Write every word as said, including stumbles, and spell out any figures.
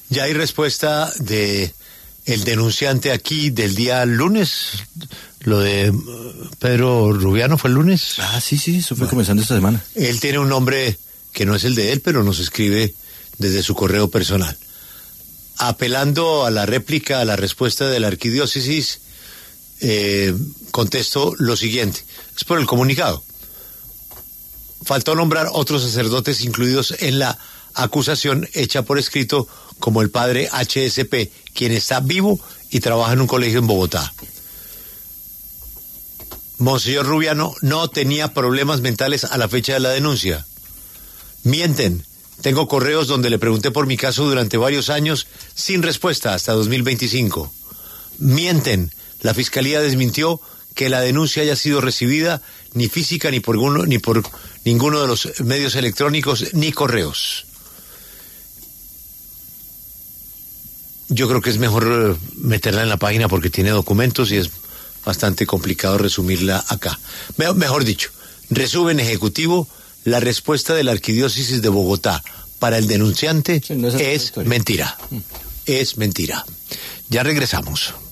Ya hay respuesta de el denunciante aquí del día lunes. Lo de Pedro Rubiano fue el lunes. Ah, sí, sí, eso fue bueno, comenzando esta semana. Él tiene un nombre que no es el de él, pero nos escribe desde su correo personal. Apelando a la réplica, a la respuesta de la arquidiócesis, eh, contesto lo siguiente. Es por el comunicado. Faltó nombrar otros sacerdotes incluidos en la acusación hecha por escrito, como el padre H S P, quien está vivo y trabaja en un colegio en Bogotá. Monseñor Rubiano no tenía problemas mentales a la fecha de la denuncia. Mienten. Tengo correos donde le pregunté por mi caso durante varios años sin respuesta hasta dos mil veinticinco. Mienten. La fiscalía desmintió que la denuncia haya sido recibida ni física ni por uno, ni por ninguno de los medios electrónicos ni correos. Yo creo que es mejor meterla en la página porque tiene documentos y es bastante complicado resumirla acá. Me- mejor dicho, resumen ejecutivo, la respuesta de la Arquidiócesis de Bogotá para el denunciante sí, no es, es mentira. Mm. Es mentira. Ya regresamos.